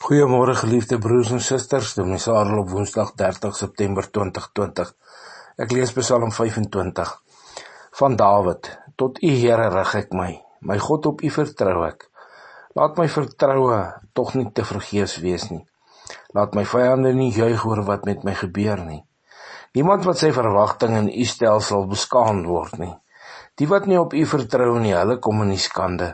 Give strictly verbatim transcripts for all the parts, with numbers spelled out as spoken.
Goeiemôre geliefde broers en susters, Dominee Sarel op Woensdag dertig September twintig twintig. Ek lees Psalm vyfentwintig. Van Dawid, tot U Here rig ek my, my God op U vertrou ek. Laat my vertroue tog nie te vergeefs wees nie. Laat my vyande nie juig oor wat met my gebeur nie. Niemand wat sy verwagting in U stel sal beskaamd word nie. Die wat nie op U vertrou nie, hulle kom in die skande.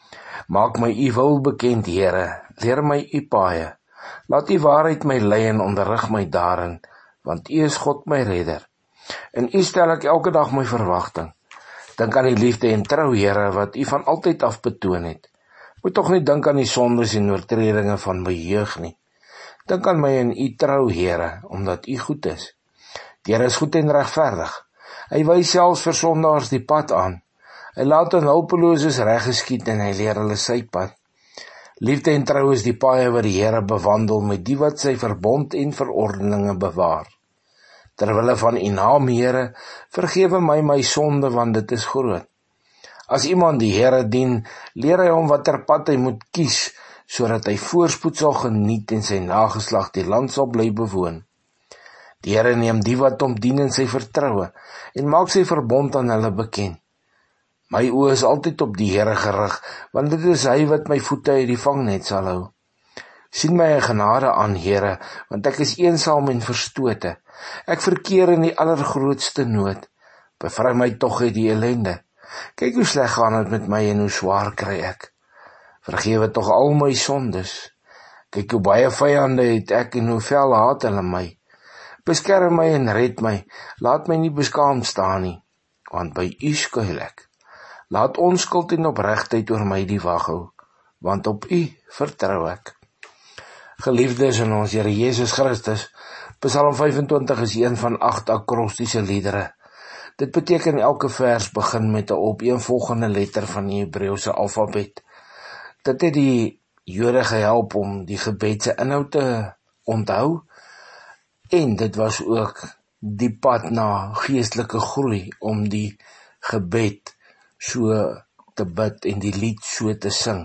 Maak my U wil bekend, Here, leer my U paaie. Laat U waarheid my lei en onderrig my daarin, want U is God my redder. In U stel ek elke dag my verwagting. Dink aan die liefde en trou, Here, wat U van altyd af betoon het. Moet tog nie dink aan die sondes en oortredinge van my jeug nie. Dink aan my in U trou, Here, omdat U goed is. Die Here is goed en regverdig. Hy wys selfs vir sondaars die pad aan. Hy laat aan hulpeloses reg geskied en hy leer hulle sy pad. Liefde en trou is die paaie wat die Here bewandel met die wat sy verbond en verordeninge bewaar. Terwille van U naam, Here, vergewe my my sonde, want dit is groot. As iemand die Here dien, leer hy hom watter pad hy moet kies, sodat hy voorspoed sal geniet en sy nageslag die land sal bly bewoon. Die Here neem die wat hom dien in sy vertroue en maak sy verbond aan hulle bekend. My oë is altyd op die Here gerig, want dit is hy wat my voete uit die vangnet sal hou. Sien my in genade aan, Here, want ek is eensaam en verstote. Ek verkeer in die allergrootste nood. Bevry my tog uit die ellende. Kyk hoe sleg gaan dit met my en hoe swaar kry ek. Vergewe tog al my sondes. Kyk hoe baie vyande het ek en hoe fel haat hulle my. Beskerm my en red my, laat my nie beskaamd staan nie, want by U skuil ek. Laat onskuld en opregtheid oor my die wag hou, want op U vertrou ek. Geliefdes in ons Here Jesus Christus, Psalm vyfentwintig is een van agt akrostiese liedere. Dit beteken elke vers begin met 'n opeenvolgende letter van die Hebreëse alfabet. Dit het die Jode gehelp om die gebed se inhoud te onthou, en dit was ook die pad na geestelike groei om die gebed so te bid en die lied so te sing.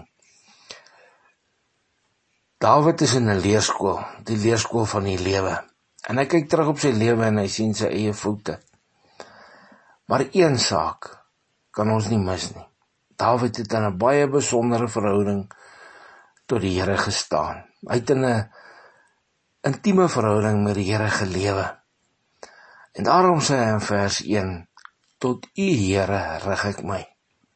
Dawid is in 'n leerskool, die leerskool van die lewe. En hy kyk terug op sy lewe en hy sien sy eie foute. Maar een saak kan ons nie mis nie. Dawid het in 'n baie besondere verhouding tot die Here gestaan. Hy het in 'n intieme verhouding met die Here gelewe. En daarom sê hy in vers een, tot U Here rig ek my.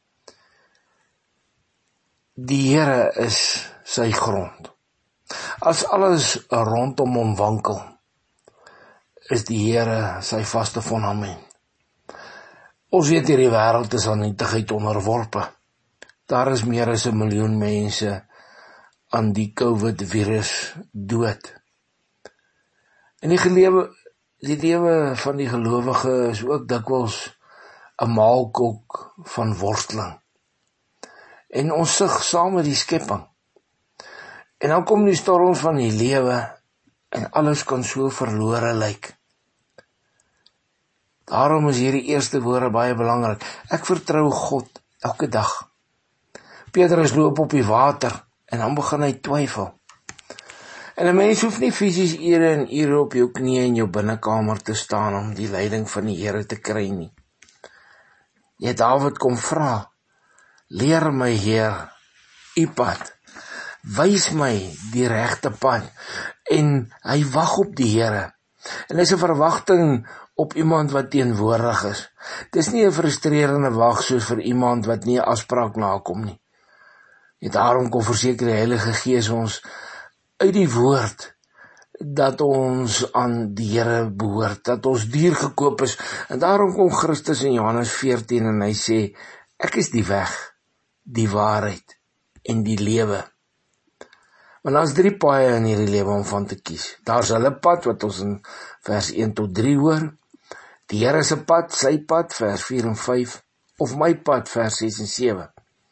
Die Here is sy grond. As alles rondom hom wankel, is die Here sy vaste fondament. Ons weet hierdie wêreld is aan nietigheid onderworpe. Daar is meer as 'n miljoen mense aan die COVID-virus dood. En die gelewe, die lewe van die gelowige is ook dikwels 'n maalkok van worsteling. En ons sug saam met die skepping. En dan kom die storms van die lewe en alles kan so verlore lyk. Daarom is hierdie eerste woorde baie belangrik. Ek vertrou God elke dag. Petrus loop op die water en dan begin hy twyfel. En 'n mens hoef nie fisies ure en ure op jou knieë in jou binnekamer te staan om die leiding van die Here te kry nie. Jy Dawid kom vra, leer my Heer, U pad, wys my die regte pad, en hy wag op die Here. En hy is 'n verwagting op iemand wat teenwoordig is. Dis nie 'n frustrerende wag soos vir iemand wat nie 'n afspraak nakom nie. En daarom kom verseker die Heilige Gees ons uit die woord dat ons aan die Here behoort, dat ons duur gekoop is. En daarom kom Christus in Johannes veertien en hy sê, ek is die weg, die waarheid en die lewe. Want daar's drie paaie in hierdie lewe om van te kies. Daar's hulle pad wat ons in vers een tot drie hoor, die Here se pad, sy pad, vers vier en vyf, of my pad, vers ses en sewe.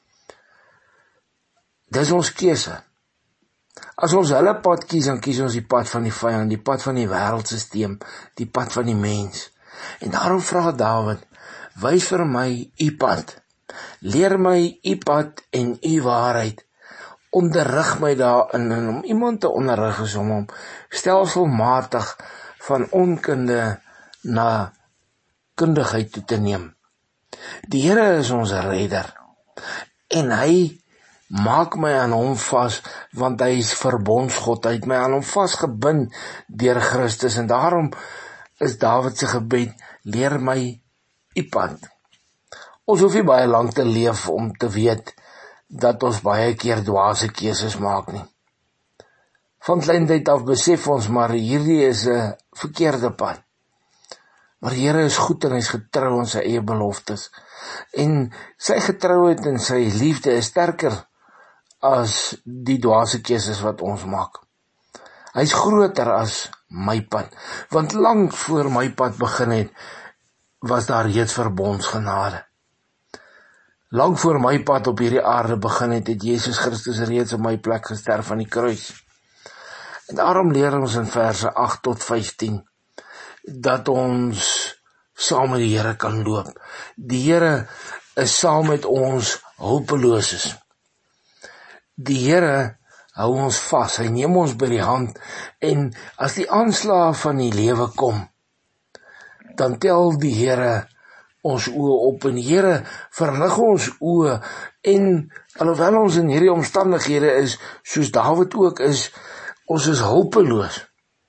Dis ons keuse. As ons hulle pad kies, dan kies ons die pad van die vyand, die pad van die wêreldsisteem, die pad van die mens. En daarom vra Dawid, wys vir my U pad, leer my U pad en U waarheid, onderrig my daarin, en om iemand te onderrig is om hom stelselmatig van onkunde na kundigheid toe te neem. Die Here is ons redder, en hy maak my aan hom vas, want hy is verbondsgod, hy het my aan hom vasgebind deur Christus, en daarom is Dawid se gebed, leer my u pad. Ons hoef nie baie lank te leef om te weet, dat ons baie keer dwaase keuses maak nie. Van kleintyd af besef ons maar, hierdie is 'n verkeerde pad. Maar die Here is goed en hy is getrou aan sy eie beloftes. En sy getrouheid en sy liefde is sterker as die dwaase keuses wat ons maak. Hy is groter as my pad, want lank voor my pad begin het, was daar reeds verbondsgenade. Lang voor my pad op hierdie aarde begin het, het Jesus Christus reeds op my plek gesterf aan die kruis. En daarom leer ons in verse agt tot vyftien, dat ons saam met die Here kan loop. Die Here is saam met ons hulpeloses. Die Here hou ons vas, hy neem ons by die hand, en as die aanslae van die lewe kom, dan tel die Here ons oë op, en die Here verlig ons oë, en alhoewel ons in hierdie omstandighede is, soos Dawid ook is, ons is hulpeloos,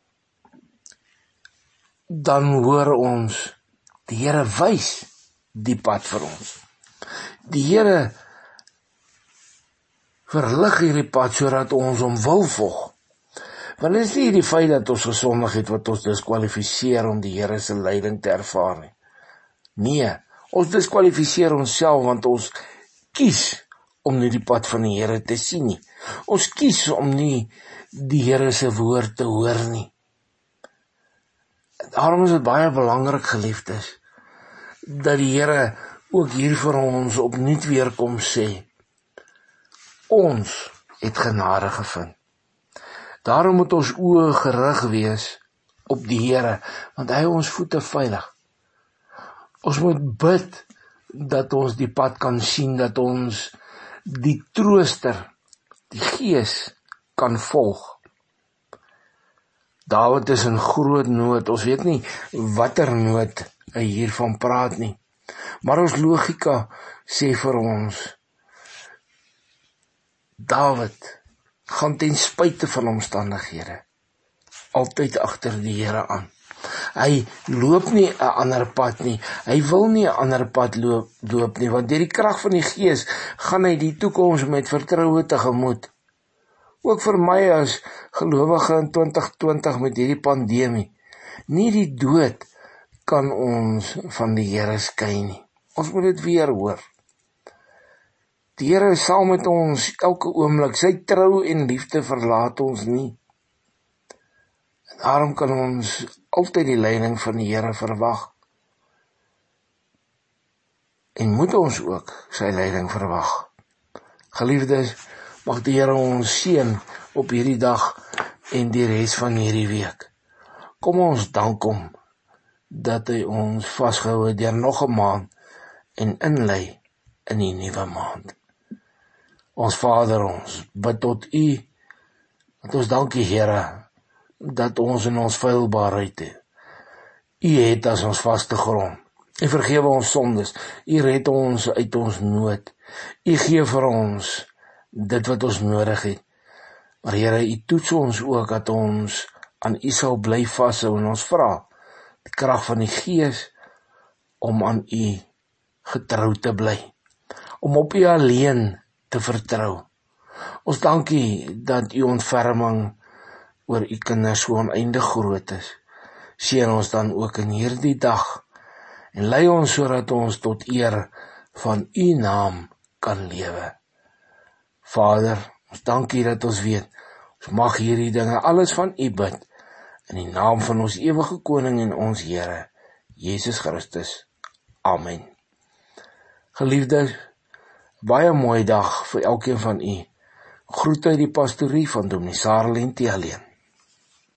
dan hoor ons, die Here wys die pad vir ons. Die Here verlig hierdie pad, sodat ons hom wil volg. Want dit is nie die feit dat ons gesondig het, wat ons diskwalifiseer om die Here se leiding te ervaar nie. Nee, ons diskwalifiseer onsself, want ons kies om nie die pad van die Here te sien nie. Ons kies om nie die Here se woord te hoor nie. Daarom is dit baie belangrik, geliefdes, dat die Here ook hier vir ons opnuut weer kom sê, ons het genade gevind. Daarom moet ons oë gerig wees op die Here, want hy hou ons voete veilig. Ons moet bid dat ons die pad kan sien, dat ons die trooster, die Gees, kan volg. Dawid is in groot nood, ons weet nie watter nood hy hiervan praat nie, maar ons logika sê vir ons, Dawid gaan ten spyte van omstandighede altyd agter die Here aan. Hy loop nie 'n ander pad nie, hy wil nie 'n ander pad loop, loop nie, want deur die krag van die Gees gaan hy die toekoms met vertroue tegemoet. Ook vir my as gelowige in twintig twintig met hierdie pandemie, nie die dood kan ons van die Here skei nie. Ons moet dit weer hoor. Die Here is saam met ons elke oomblik, sy trou en liefde verlaat ons nie. En daarom kan ons altyd die leiding van die Here verwag. En moet ons ook sy leiding verwag. Geliefdes, mag die Here ons seën op hierdie dag en die res van hierdie week. Kom ons dank hom dat hy ons vasgehou het deur nog 'n maand en inlei in die nuwe maand. Ons Vader, ons bid tot U, dat ons dankie Here, dat ons in ons feilbaarheid het. U het as ons vaste grond. U vergewe ons sondes. U red ons uit ons nood. U gee vir ons dit wat ons nodig het. Maar Here, U toets ons ook dat ons aan U sal bly vashou, en ons vra die krag van die Gees om aan U getrou te bly, om op U alleen te vertrou. Ons dankie dat U ontferming oor U kinders so oneindig groot is. Seën ons dan ook in hierdie dag en lei ons sodat ons tot eer van U naam kan lewe. Vader, ons dankie dat ons weet, ons mag hierdie dinge alles van U bid, in die naam van ons ewige Koning en ons Here, Jesus Christus. Amen. Geliefdes, baie mooi dag vir elkeen van u. Groete uit die pastorie van Dominee Sarah Lentjie alleen.